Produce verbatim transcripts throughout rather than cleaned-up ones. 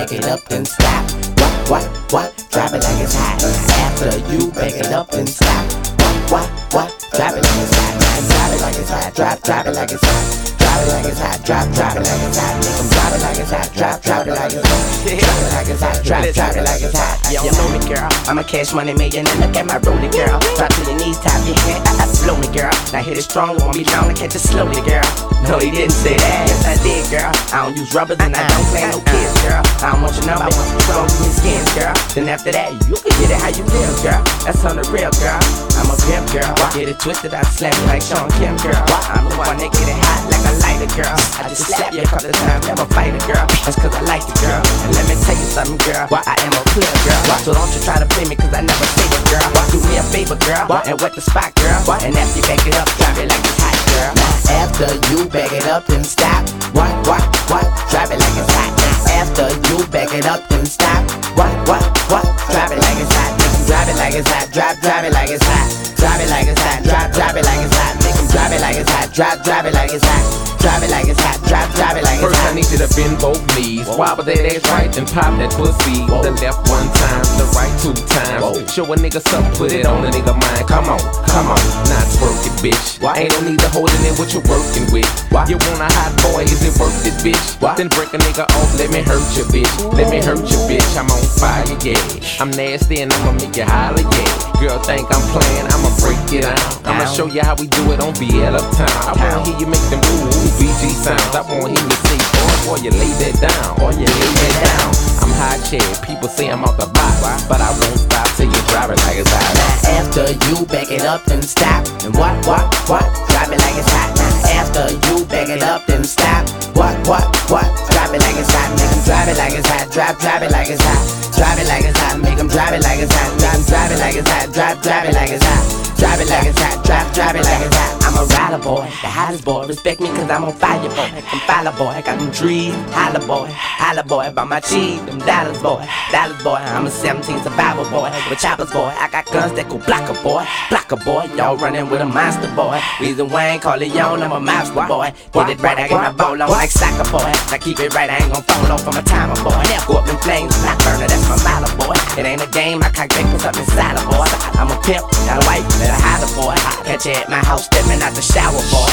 back it up, then stop. What, what, what? Drop it like it's hot. After you back it up, then stop. What, what, what? Drop it like it's hot. Drop it like it's hot. Drop, drop it like it's hot. Drop it like it's hot. Drop, drop it like it's hot. Make 'em drop it like it's hot. Drop, drop it like it's hot. Drop it like it's hot. Drop, drop it like it's hot. You don't know me, girl. I'm a cash money millionaire. Look at my rollie, girl. Drop to your knees, top your head. I, I slow me, girl. Now hit it strong, won't be long. I catch it slowly, girl. No, he didn't say that. Yes, I did, girl. I don't use rubbers and I don't play no kids, girl. I don't want your number, I want you strong in your skins, girl. Then after that, you can get it how you live, girl. That's on the real, girl. I'm a pimp, girl. Get it twisted, I slam it like Sean Kim, girl. I'm the one that get it hot like a lighter, girl. I just slap you a couple of times, never fight a girl. That's cause I like the girl. And let me tell you something, girl. I am a player, girl. So don't you try to play me cause I never say it, girl. Do me a favor, girl, and wet the spot, girl. And after you back it up, drop it like it's hot, girl. Now after you back it up, then stop. What, what, what? Drop it like it's hot. Now after you back it up, then stop. What, what, what? Drop it like it's hot. Make 'em drop it like it's hot. Drop, drop it like it's hot. Drop it like it's hot. Drop, drop it like it's hot. Make 'em drop it like it's hot. Drop, drop it like it's hot. Drop it like it's hot. Drop, drop it like it's hot. First I need you to bend both knees. Wobble that ass right and pop that pussy. The left one time, the right two times. Whoa. Show a nigga something, put it on a nigga mind. Come on, come on, not twerk it, bitch. Why? Ain't no need to hold it in what you're working with. Why? You want a hot boy, is it worth it, bitch? Why? Then break a nigga off, let me hurt you, bitch. Let me hurt you, bitch. I'm on fire, yeah. I'm nasty and I'ma make you holler, yeah. Girl think I'm playing, I'ma break it down. I'ma show you how we do it on V L Uptown. I wanna hear you make them ooh, ooh, V G sounds. I wanna hear you say, boy, boy, you lay that down, or you lay that down. I'm hot shit, people say I'm off the box, but I won't stop till you drop it like it's hot. Now after you back it up, then stop. And what, what, what? Drop it like it's hot. Now after you back it up, then stop. What, what, what? Drop it like it's hot. Make 'em drop it like it's hot. Drop, drop it like it's hot. Drop it like it's hot. Make 'em drop it like it's hot. Drop, drop it like it's hot. Drop, drop it like it's hot. Drop it like it's hot, drop, drop it like it's hot. I'm a rider boy, the hottest boy. Respect me cause I'm on fire boy. I'm fire boy, I got them dreams. Holla boy, holla boy, about my cheese. Them dollars boy, dollars boy. I'm a seventeen survivor boy, with choppers boy. I got guns that go block a boy, block a boy. Y'all running with a monster boy. Reason Wayne, call it on, I'm a monster boy. Get it right, I get my ball on like soccer boy. Now keep it right, I ain't gon' fall off from a timer boy. Go up in flames, not burner, that's my mother boy. It ain't a game, I can't make what's up inside a boy. I'm a pimp, got a wife, let her hide a boy. Catch you at my house, stepping out the shower, boy.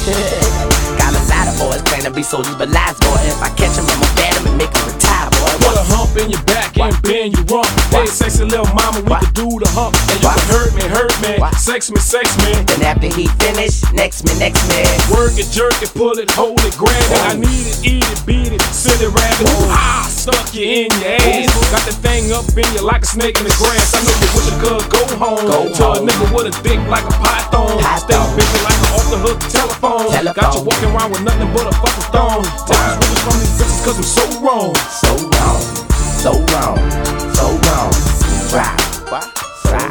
Got a lot of boys claim to be soldiers, but lies, boy. If I catch them, I'ma ban them and make them retire, boy. Put a hump in your back and bend you rump. Hey, sexy little mama, we can do the hump. And you can hurt me, hurt me, sex me, sex me. Then after he finish, next me, next me. Work it, jerk it, pull it, hold it, grab it. I need it, eat it, beat it, silly rabbit. Ah, stuck you in your ass. Got the thing up in you like a snake in the grass. I know you wish you could go home. Go to home. a nigga with a dick like a python. Stay busy like an off the hook telephone. telephone. Got you walking around with nothing but a fucking stone. Tell these women from these bitches cause I'm so wrong. So wrong, so wrong, so wrong. Drop, drop,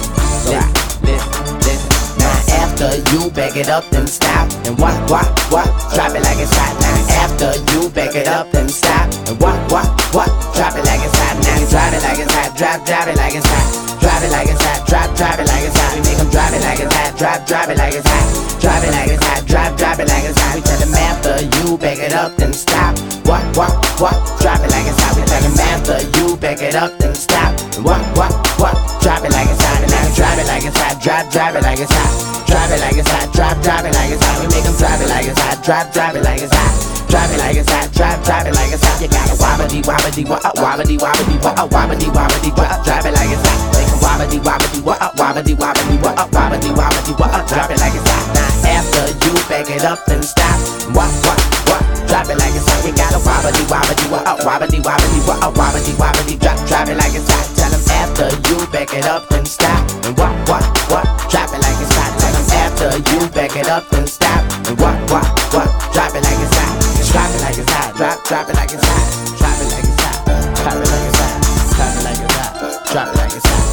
drop. Listen, listen. Now after you back it up, then stop. And what, what, what? Drop it like it's hot. Now after you back it up, then stop. And what, what, what? Drop it like it's hot. Now you drop it like it's hot. Drop, drop it like it's hot. Drop it like it's hot. Drop, drop it like it's hot. We make 'em drop it like it's hot. Drop, drop it like it's hot. Drop it like it's hot. Drop, drop it like it's hot. We tell them after you back it up, then stop. What, what, what? Drop it like it's hot. We tell them after you back it up, then stop. What, what, what? Drop it like it's hot. And now we drop it like it's hot. Drop, drop it like it's hot. Drop it like it's hot. Drop, drop it like it's hot. We make 'em drop it like it's hot. Drop, drop it like it's hot. Drop it like it's hot. Drop, drop it like it's hot. You gotta wobbly, wobbly, wobbly, wobbly, wobbly, wobbly, wobbly, drop it like it's hot. Make 'em wobbly, wobbly, wobbly, wobbly, wobbly, wobbly, wobbly, drop it like it's hot. Now after you back it up, then stop. What, what, what? Drop it like it's hot. You gotta wobbly, wobbly, wobbly, wobbly, wobbly, wobbly, drop, drop it like it's hot. Tell 'em after you back it up, then stop. And what, what, what? Drop it like it's hot. Tell 'em after you back it up, then stop. And what, what, what? Drop it like it's hot. Drop it like it's hot. Drop, drop it like it's hot. Drop it like it's hot. Drop it like it's hot. Drop it like it's hot. Drop it like it's hot.